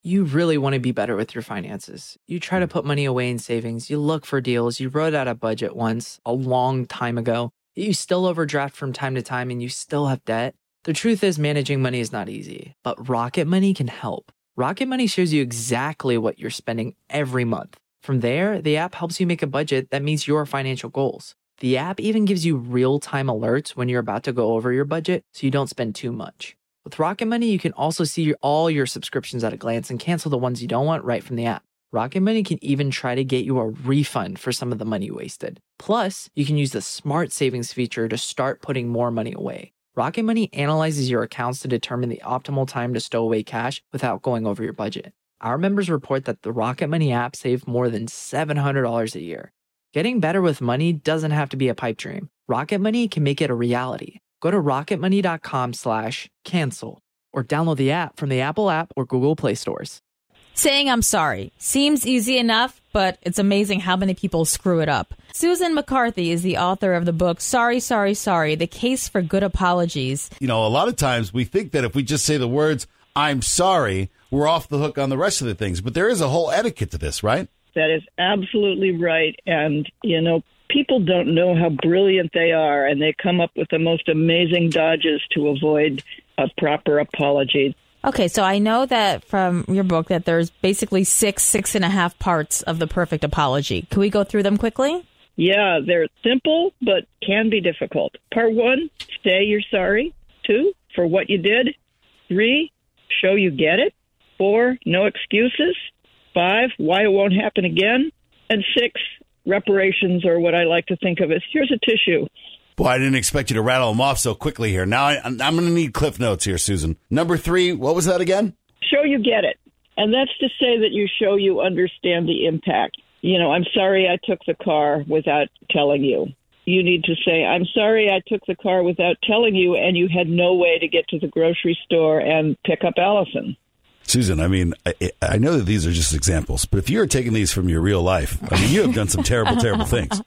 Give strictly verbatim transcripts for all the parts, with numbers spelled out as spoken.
You really want to be better with your finances. You try to put money away in savings. You look for deals. You wrote out a budget once a long time ago. You still overdraft from time to time and you still have debt. The truth is managing money is not easy, but Rocket Money can help. Rocket Money shows you exactly what you're spending every month. From there, the app helps you make a budget that meets your financial goals. The app even gives you real-time alerts when you're about to go over your budget so you don't spend too much. With Rocket Money, you can also see all your subscriptions at a glance and cancel the ones you don't want right from the app. Rocket Money can even try to get you a refund for some of the money you wasted. Plus, you can use the Smart Savings feature to start putting more money away. Rocket Money analyzes your accounts to determine the optimal time to stow away cash without going over your budget. Our members report that the Rocket Money app saved more than seven hundred dollars a year. Getting better with money doesn't have to be a pipe dream. Rocket Money can make it a reality. Go to rocketmoney.com slash cancel or download the app from the Apple app or Google Play stores. Saying I'm sorry seems easy enough, but it's amazing how many people screw it up. Susan McCarthy is the author of the book, Sorry, Sorry, Sorry, The Case for Good Apologies. You know, a lot of times we think that if we just say the words, I'm sorry, we're off the hook on the rest of the things. But there is a whole etiquette to this, right? That is absolutely right. And, you know, people don't know how brilliant they are, and they come up with the most amazing dodges to avoid a proper apology. Okay, so I know that from your book that there's basically six, six and a half parts of the perfect apology. Can we go through them quickly? Yeah, they're simple, but can be difficult. Part one, say you're sorry. Two, for what you did. Three, show you get it. Four, no excuses. Five, why it won't happen again. And six, reparations, or what I like to think of as, here's a tissue. Boy, I didn't expect you to rattle them off so quickly here. Now I, I'm going to need cliff notes here, Susan. Number three, what was that again? Show you get it. And that's to say that you show you understand the impact. You know, I'm sorry I took the car without telling you. You need to say, I'm sorry I took the car without telling you, and you had no way to get to the grocery store and pick up Allison. Susan, I mean, I, I know that these are just examples, but if you were taking these from your real life, I mean, you have done some terrible, terrible things.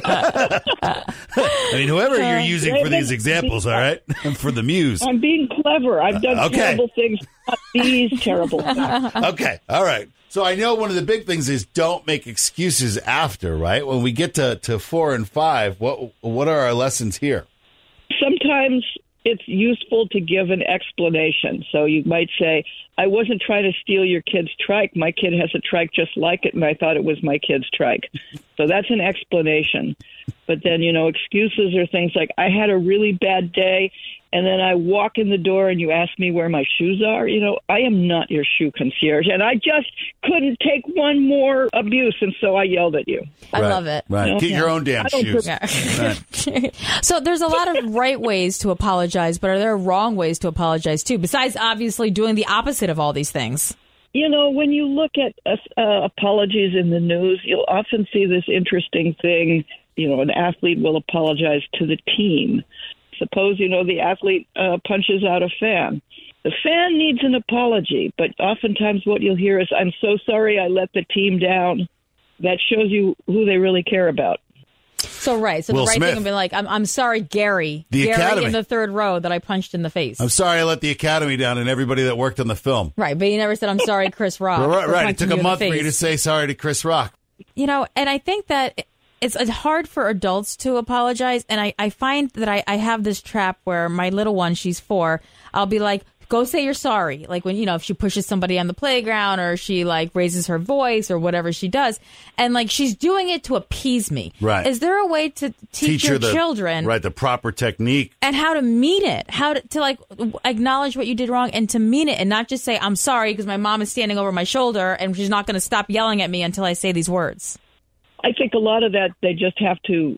I mean, whoever you're using for these examples, all right, for the muse. I'm being clever. I've done okay. terrible things, not these terrible things. Okay, all right. So I know one of the big things is don't make excuses after, right? When we get to, to four and five, what what are our lessons here? Sometimes it's useful to give an explanation. So you might say, I wasn't trying to steal your kid's trike. My kid has a trike just like it, and I thought it was my kid's trike. So that's an explanation. But then, you know, excuses are things like, I had a really bad day, and then I walk in the door and you ask me where my shoes are. You know, I am not your shoe concierge, and I just couldn't take one more abuse, and so I yelled at you. I right, love it. Right. You know? Get your own damn shoes. Yeah. Right. So there's a lot of right ways to apologize, but are there wrong ways to apologize too, besides obviously doing the opposite of all these things? You know, when you look at uh, apologies in the news, you'll often see this interesting thing. You know, an athlete will apologize to the team. Suppose, you know, the athlete uh, punches out a fan. The fan needs an apology, but oftentimes what you'll hear is, I'm so sorry I let the team down. That shows you who they really care about. So, right. So Will the right Smith. thing would be like, I'm, I'm sorry, Gary. The Gary Academy. in the third row that I punched in the face. I'm sorry I let the Academy down and everybody that worked on the film. Right, but you never said, I'm sorry, Chris Rock. Right, for right. It punching took you a in the month for you face. to say sorry to Chris Rock. You know, and I think that it's hard for adults to apologize. And I, I find that I, I have this trap where my little one, she's four, I'll be like, go say you're sorry. Like when, you know, if she pushes somebody on the playground or she like raises her voice or whatever she does. And like she's doing it to appease me. Right. Is there a way to teach, Teach your her the, children right, the proper technique and how to mean it, how to, to like acknowledge what you did wrong and to mean it and not just say, I'm sorry because my mom is standing over my shoulder and she's not going to stop yelling at me until I say these words? I think a lot of that, they just have to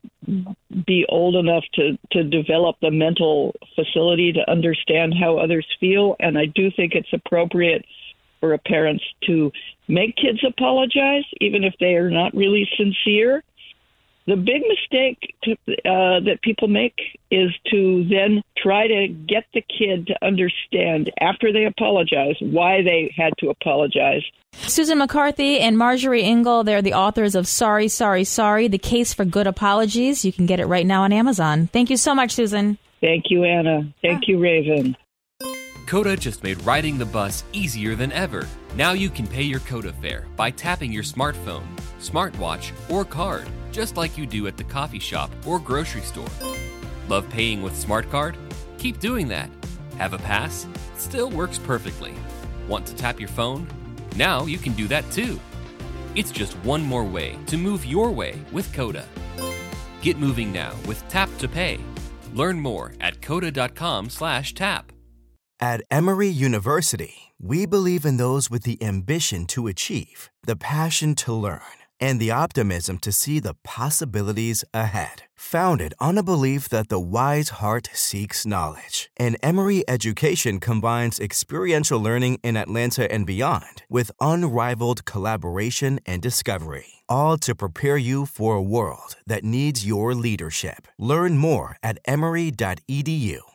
be old enough to, to develop the mental facility to understand how others feel. And I do think it's appropriate for parents to make kids apologize, even if they are not really sincere. The big mistake to, uh, that people make is to then try to get the kid to understand after they apologize why they had to apologize. Susan McCarthy and Marjorie Engel, they're the authors of Sorry, Sorry, Sorry, The Case for Good Apologies. You can get it right now on Amazon. Thank you so much, Susan. Thank you, Anna. Thank you, Raven. Coda just made riding the bus easier than ever. Now you can pay your Coda fare by tapping your smartphone, smartwatch, or card, just like you do at the coffee shop or grocery store. Love paying with Smart Card? Keep doing that. Have a pass? Still works perfectly. Want to tap your phone? Now you can do that too. It's just one more way to move your way with Coda. Get moving now with Tap to Pay. Learn more at coda.com slash tap. At Emory University, we believe in those with the ambition to achieve, the passion to learn, and the optimism to see the possibilities ahead. Founded on a belief that the wise heart seeks knowledge, and Emory education combines experiential learning in Atlanta and beyond with unrivaled collaboration and discovery, all to prepare you for a world that needs your leadership. Learn more at emory dot e d u.